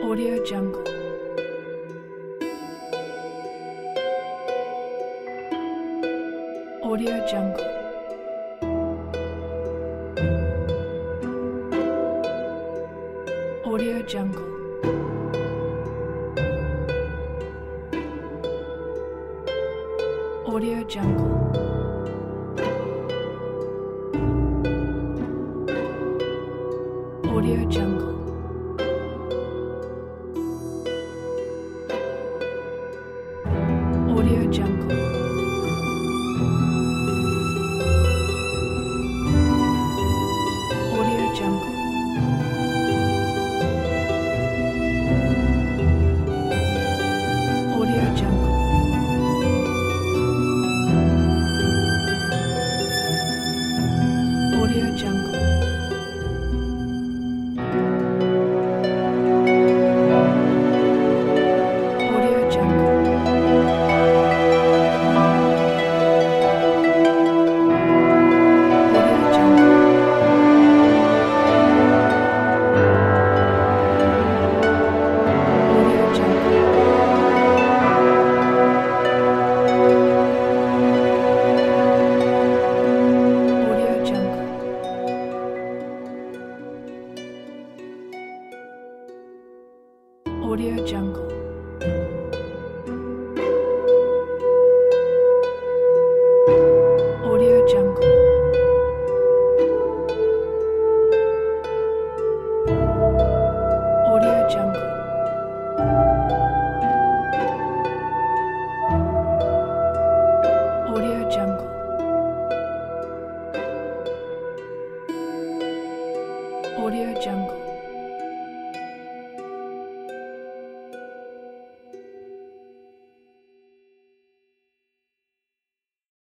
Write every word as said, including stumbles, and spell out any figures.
Audio Jungle. Audio Jungle. Audio Jungle. Audio Jungle. Audio Jungle. Audio Jungle. Audio Jungle. Audio Jungle. Audio Jungle. Audio Jungle. Audio Jungle. Audio Jungle. Audio Jungle. Audio Jungle. Audio Jungle.